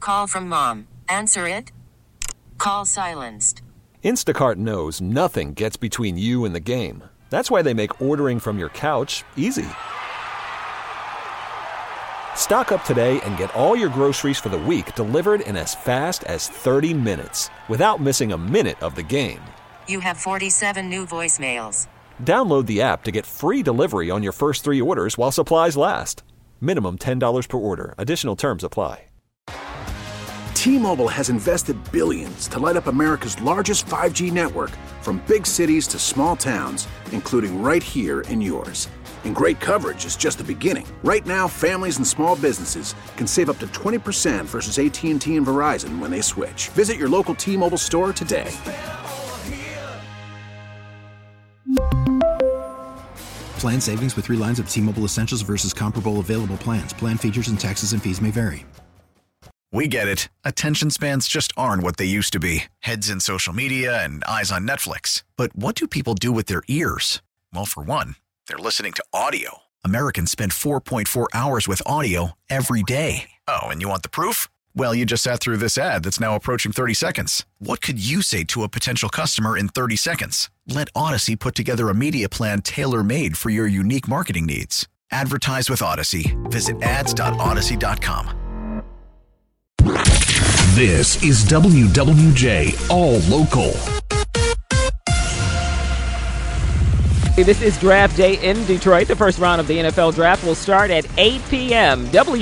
call from mom. Answer it. Call silenced. Instacart knows nothing gets between you and the game. That's why they make ordering from your couch easy. Stock up today and get all your groceries for the week delivered in as fast as 30 minutes without missing a minute of the game. You have 47 new voicemails. Download the app to get free delivery on your first 3 orders while supplies last. Minimum $10 per order. Additional terms apply. T-Mobile has invested billions to light up America's largest 5G network, from big cities to small towns, including right here in yours. And great coverage is just the beginning. Right now, families and small businesses can save up to 20% versus AT&T and Verizon when they switch. Visit your local T-Mobile store today. Plan savings with 3 lines of T-Mobile Essentials versus comparable available plans. Plan features and taxes and fees may vary. We get it. Attention spans just aren't what they used to be. Heads in social media and eyes on Netflix. But what do people do with their ears? Well, for one, they're listening to audio. Americans spend 4.4 hours with audio every day. Oh, and you want the proof? Well, you just sat through this ad that's now approaching 30 seconds. What could you say to a potential customer in 30 seconds? Let Odyssey put together a media plan tailor-made for your unique marketing needs. Advertise with Odyssey. Visit ads.odyssey.com. This is WWJ All Local. This is draft day in Detroit. The first round of the NFL draft will start at 8 p.m.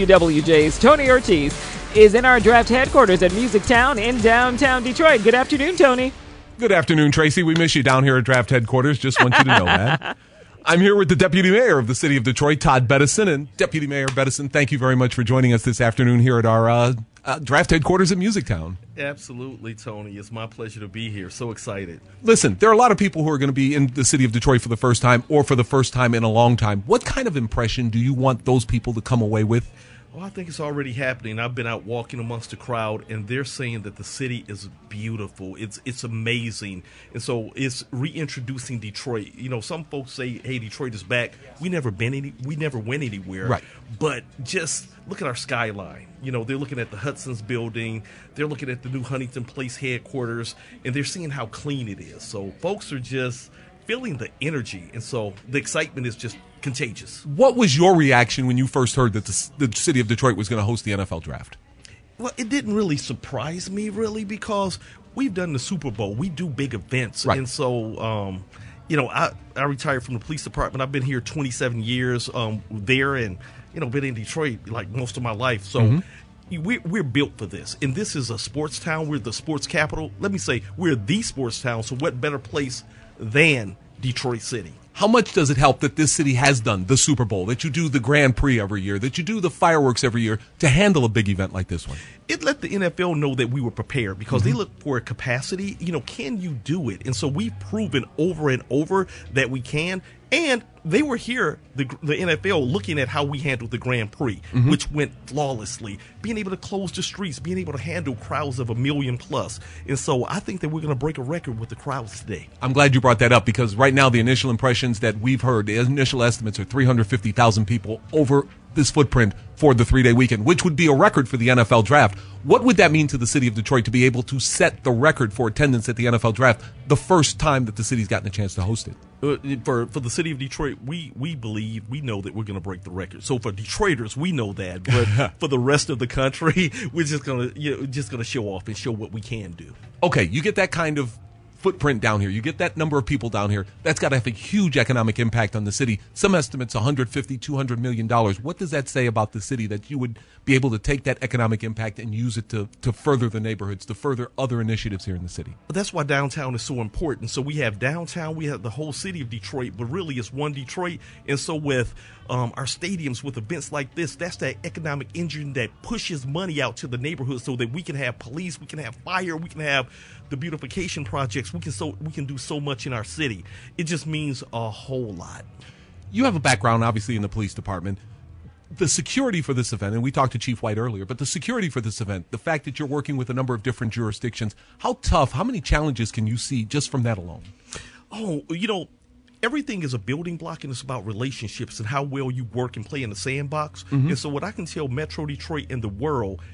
WWJ's Tony Ortiz is in our draft headquarters at Music Town in downtown Detroit. Good afternoon, Tony. Good afternoon, Tracy. We miss you down here at draft headquarters. Just want you to know that. I'm here with the Deputy Mayor of the City of Detroit, Todd Bettison. And Deputy Mayor Bettison, thank you very much for joining us this afternoon here at our draft headquarters at Music Town. Absolutely, Tony. It's my pleasure to be here. So excited. Listen, there are a lot of people who are going to be in the City of Detroit for the first time or for the first time in a long time. What kind of impression do you want those people to come away with? Well, I think it's already happening. I've been out walking amongst the crowd, and they're saying that the city is beautiful. It's amazing. And so it's reintroducing Detroit. You know, some folks say, hey, Detroit is back. We never went anywhere. Right. But just look at our skyline. You know, they're looking at the Hudson's building. They're looking at the new Huntington Place headquarters, and they're seeing how clean it is. So folks are just feeling the energy, and so the excitement is just contagious. What was your reaction when you first heard that the City of Detroit was going to host the NFL draft? Well, it didn't really surprise me, really, because we've done the Super Bowl. We do big events. Right. And so, you know, I retired from the police department. I've been here 27 years there and, you know, been in Detroit like most of my life. So we're built for this. And this is a sports town. We're the sports capital. Let me say, we're the sports town. So what better place than Detroit City? How much does it help that this city has done the Super Bowl, that you do the Grand Prix every year, that you do the fireworks every year to handle a big event like this one? It let the NFL know that we were prepared because they look for a capacity. You know, can you do it? And so we've proven over and over that we can. And they were here, the NFL, looking at how we handled the Grand Prix, which went flawlessly, being able to close the streets, being able to handle crowds of 1 million plus. And so I think that we're going to break a record with the crowds today. I'm glad you brought that up because right now the initial impressions that we've heard, the initial estimates are 350,000 people over this footprint for the 3-day weekend, which would be a record for the NFL draft. What would that mean to the city of Detroit to be able to set the record for attendance at the NFL draft the first time that the city's gotten a chance to host it? For the city of Detroit, we know that we're going to break the record. So for Detroiters, we know that. But for the rest of the country, we're just going to show off and show what we can do. Okay, you get that kind of footprint down here. You get that number of people down here. That's got to have a huge economic impact on the city. Some estimates $150, $200 million. What does that say about the city that you would be able to take that economic impact and use it to further the neighborhoods, to further other initiatives here in the city? But that's why downtown is so important. So we have downtown, we have the whole city of Detroit, but really it's one Detroit. And so with our stadiums, with events like this, that's that economic engine that pushes money out to the neighborhood so that we can have police, we can have fire, we can have the beautification projects. We can do so much in our city. It just means a whole lot. You have a background, obviously, in the police department. The security for this event, and we talked to Chief White earlier, but the security for this event, the fact that you're working with a number of different jurisdictions, how tough, how many challenges can you see just from that alone? Oh, you know, everything is a building block, and it's about relationships and how well you work and play in the sandbox. And so what I can tell Metro Detroit and the world,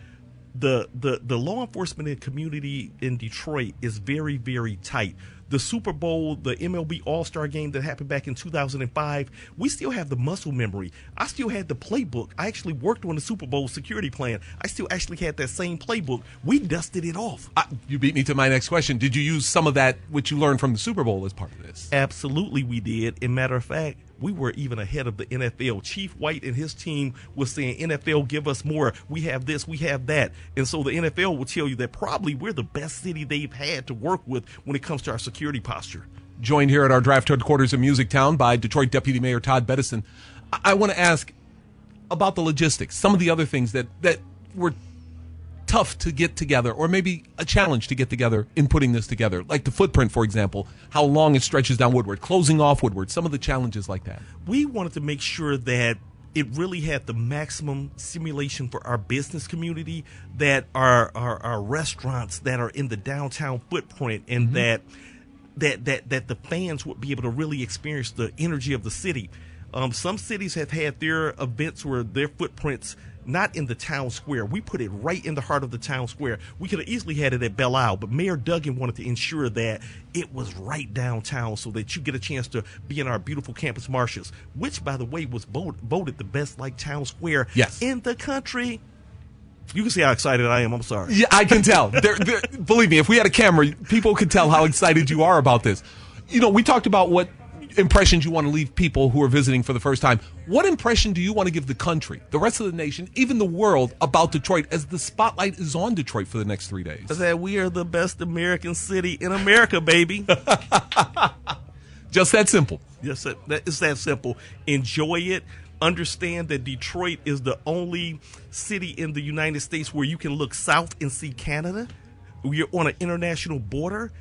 the law enforcement and community in Detroit is very, very tight. The Super Bowl, the MLB All-Star game that happened back in 2005, we still have the muscle memory. I still had the playbook. I actually worked on the Super Bowl security plan. I still actually had that same playbook. We dusted it off. You beat me to my next question. Did you use some of that, which you learned from the Super Bowl, as part of this? Absolutely we did. And matter of fact, we were even ahead of the NFL. Chief White and his team was saying, NFL, give us more. We have this, we have that. And so the NFL will tell you that probably we're the best city they've had to work with when it comes to our security posture. Joined here at our draft headquarters in Music Town by Detroit Deputy Mayor Todd Bettison. I want to ask about the logistics, some of the other things that were tough to get together, or maybe a challenge to get together in putting this together, like the footprint, for example, how long it stretches down Woodward, closing off Woodward, some of the challenges like that. We wanted to make sure that it really had the maximum simulation for our business community, that our restaurants that are in the downtown footprint, and that the fans would be able to really experience the energy of the city. Some cities have had their events where their footprints not in the town square. We put it right in the heart of the town square. We could have easily had it at Belle Isle, but Mayor Duggan wanted to ensure that it was right downtown so that you get a chance to be in our beautiful Campus Martius, which, by the way, was voted the best town square in the country. You can see how excited I am. I'm sorry. Yeah, I can tell. Believe me, if we had a camera, people could tell how excited you are about this. You know, we talked about what impressions you want to leave people who are visiting for the first time. What impression do you want to give the country, the rest of the nation, even the world, about Detroit as the spotlight is on Detroit for the next 3 days? That we are the best American city in America, baby. Just that simple. Yes, it's that simple. Enjoy it. Understand that Detroit is the only city in the United States where you can look south and see Canada. We're on an international border.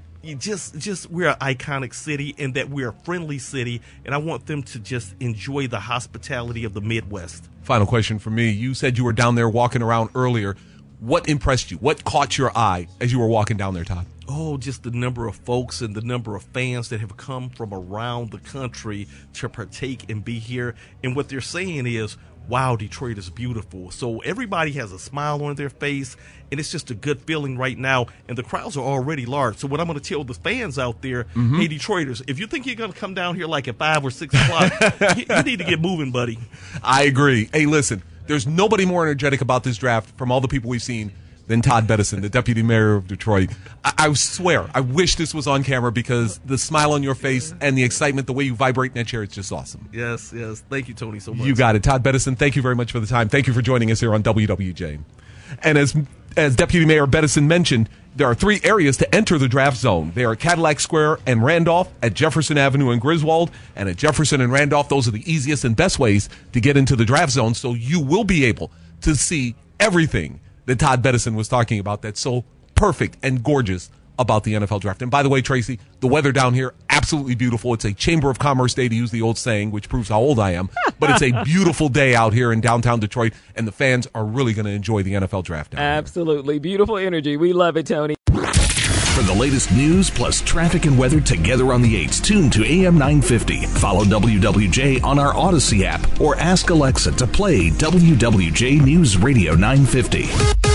We're an iconic city, and that we're a friendly city, and I want them to just enjoy the hospitality of the Midwest. Final question for me. You said you were down there walking around earlier. What impressed you? What caught your eye as you were walking down there, Todd? Oh, just the number of folks and the number of fans that have come from around the country to partake and be here. And what they're saying is, wow, Detroit is beautiful. So everybody has a smile on their face, and it's just a good feeling right now. And the crowds are already large. So what I'm going to tell the fans out there, hey, Detroiters, if you think you're going to come down here like at 5 or 6 o'clock, you need to get moving, buddy. I agree. Hey, listen, there's nobody more energetic about this draft from all the people we've seen than Todd Bettison, the Deputy Mayor of Detroit. I swear, I wish this was on camera, because the smile on your face and the excitement, the way you vibrate in that chair, it's just awesome. Yes. Thank you, Tony, so much. You got it. Todd Bettison, thank you very much for the time. Thank you for joining us here on WWJ. And as Deputy Mayor Bettison mentioned, there are 3 areas to enter the draft zone. They are Cadillac Square and Randolph, at Jefferson Avenue and Griswold, and at Jefferson and Randolph. Those are the easiest and best ways to get into the draft zone, so you will be able to see everything that Todd Bettison was talking about that's so perfect and gorgeous about the NFL draft. And by the way, Tracy, the weather down here, absolutely beautiful. It's a Chamber of Commerce day, to use the old saying, which proves how old I am. But it's a beautiful day out here in downtown Detroit, and the fans are really going to enjoy the NFL draft down Absolutely. Beautiful energy. We love it, Tony. For the latest news plus traffic and weather together on the 8s, tune to AM 950. Follow WWJ on our Odyssey app, or ask Alexa to play WWJ News Radio 950.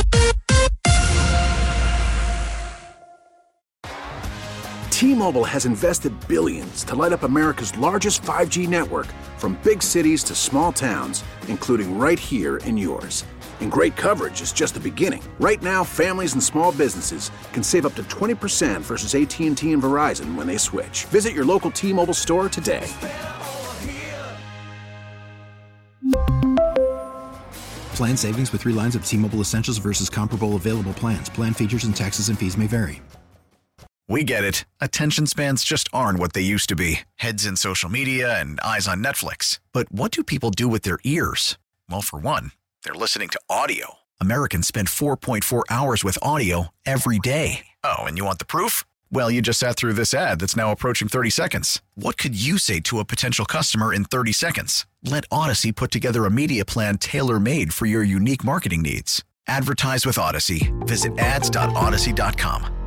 T-Mobile has invested billions to light up America's largest 5G network, from big cities to small towns, including right here in yours. And great coverage is just the beginning. Right now, families and small businesses can save up to 20% versus AT&T and Verizon when they switch. Visit your local T-Mobile store today. Plan savings with 3 lines of T-Mobile Essentials versus comparable available plans. Plan features and taxes and fees may vary. We get it. Attention spans just aren't what they used to be. Heads in social media and eyes on Netflix. But what do people do with their ears? Well, for one, they're listening to audio. Americans spend 4.4 hours with audio every day. Oh, and you want the proof? Well, you just sat through this ad that's now approaching 30 seconds. What could you say to a potential customer in 30 seconds? Let Odyssey put together a media plan tailor-made for your unique marketing needs. Advertise with Odyssey. Visit ads.odyssey.com.